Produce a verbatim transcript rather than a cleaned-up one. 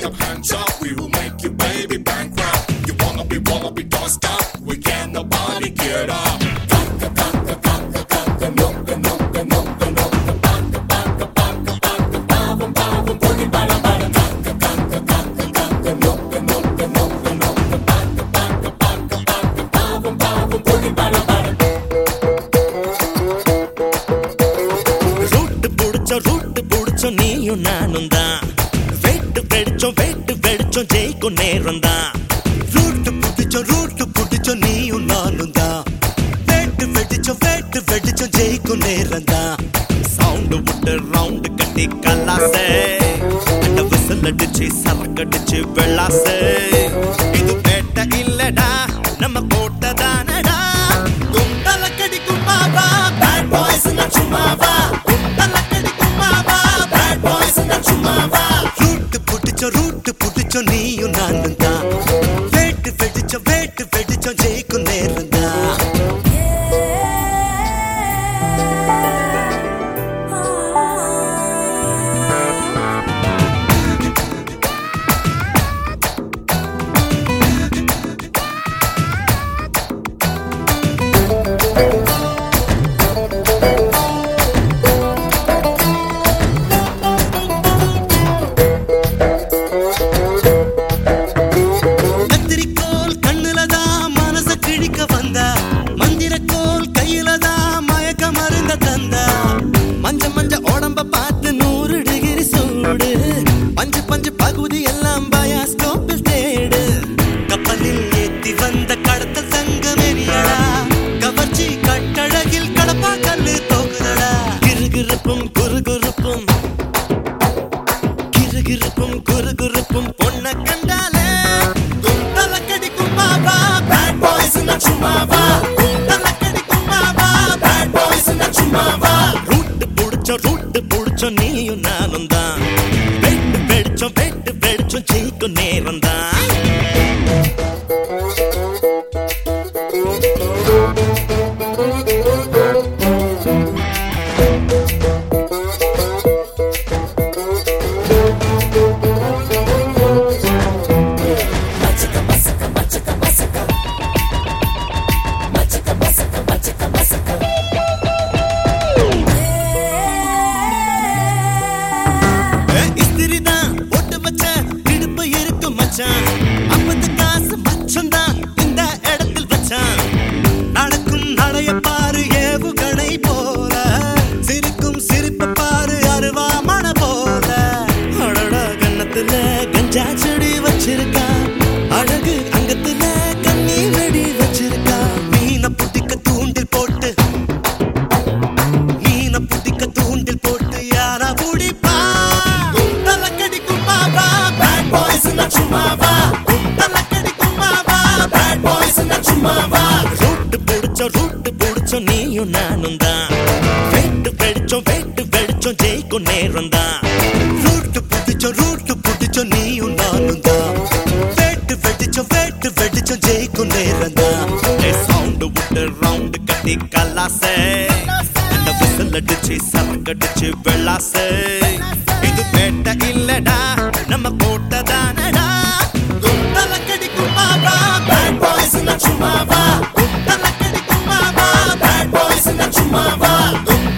up, hands up, we will make you baby bankrupt. You wanna be, wanna be, don't stop. We can't nobody get up. Conga, conga, conga, conga, nunga, nunga, nunga, nunga, banga, banga, banga, banga, bavum, bavum, boogie, bada, bada, conga, conga, conga, conga, nunga, nunga, nunga, nunga, banga, banga, banga, banga, bavum, bavum, boogie, bada, bada. Route புடிச்சோம் route புடிச்சோம் நீயும் நானும் தான் வெட்டு வெடிச்சோம் வெட்டு வெடிச்சோம் ஜெயிக்கும் நேரம் தான் ரூட் புடிச்சோம் ரூட் புடிச்சோம் நீயும் நானும் தான் வெட்டு வெடிச்சோம் வெட்டு வெடிச்சோம் ஜெயிக்கும் நேரம் தான் சவுண்ட் விட்டு ரவுண்ட் கட்டி கல்லாசே அந்த விசில் அடிச்சு சரக்கடிச்சு வெள்ளாசே இது வேட்ட இல்லடா நம்ம கோட்டை தானடா குண்டல கடிக்கும் மாவா பேட் பாய்ஸ் சும்மாவா குண்டல கடிக்கும் மாவா பேட் பாய்ஸ் சும்மாவா ரூட் புடிச்சோம் ரூட் புடிச்சோம் நீயும் நானும் தான் வேட்டு வெடிச்சோம் வேட்டு வெடிச்சோம் ஜெயிக்கும் நேரம் தான் கத்திரிக்கோல் கண்ணுலதான் மனச கிழிக்க வந்தா மந்திரக்கோல் கையிலதான் மயக்க மருந்த தந்தா மஞ்ச மஞ்ச உடம்ப பார்த்து நூறு டிகிரி சூடு பஞ்சு பஞ்சு பகுதி எல்லாம் பயாஸ்கோப்பில் தேடு கப்பலில் ஏத்தி வந்த கடத்தல் தங்கமெரியடா கவர்ச்சி கட்டழகில் கடப்பா கல்லு தோக்குதடா கிருகிருப்பும் குறுகுறுப்பும் கிருகிருப்பும் குறுகுறுப்பும் பொண்ண கண்டாலே குண்டல கடிக்கும் மாவா பேட் பாய்ஸ் சும்மாவா குண்டல கடிக்கும் மாவா பேட் பாய்ஸ் சும்மாவா ரூட் புடிச்சோம் ரூட் புடிச்சோம் நீயும் நானும் தான் வெட்டு வெடிச்சோம் வெட்டு வெடிச்சோம் ஜெயிக்கும் நேரம் தான் இஸ்திரிதான் போட்டு வச்ச இடுப்பு இருக்கு மச்சான் ஐம்பது காசு மச்சம் தான் இந்த இடத்தில் வச்சான் நடக்கும் நடைய பாரு ஏவுகணை போல சிரிக்கும் சிரிப்ப பாரு அருவாமண போல அடடா கன்னத்துல கஞ்சா செடி வச்சிருக்கா அழகு அங்கத்துல கண்ணி வெடி வச்சிருக்கா மீன புடிக்க தூண்டில் போட்டு மீன புடிக்க தூண்டில் போட்டு யாரா புடிப்பா குண்டல கடிக்கும் மாவா பேட் பாய்ஸ் சும்மாவா குண்டல கடிக்கும் மாவா பேட் பாய்ஸ் சும்மாவா ரூட் புடிச்சோம் ரூட் புடிச்சோம் நீயும் நானும் தான் வெட்டு வெடிச்சோம் வெட்டு வெடிச்சோம் ஜெயிக்கும் நேரம் தான் ரூட் புடிச்சோம் ரூட் புடிச்சோம் நீயும் நானும் தான் வெட்டு வெடிச்சோம் வெட்டு வெடிச்சோம் ஜெயிக்கும் நேரம் தான் சவுண்ட் விட்டு ரவுண்ட் கட்டி கல்லாசே அந்த விசில் அடிச்சு சரக்கடிச்சு வெள்ளாசே இது வேட்ட இல்லடா நம்ம கோட்டை தானடா குண்டல கடிக்கும் மாவா பேட் பாய்ஸ் சும்மாவா குண்டல கடிக்கும் மாவா பேட் பாய்ஸ் சும்மாவா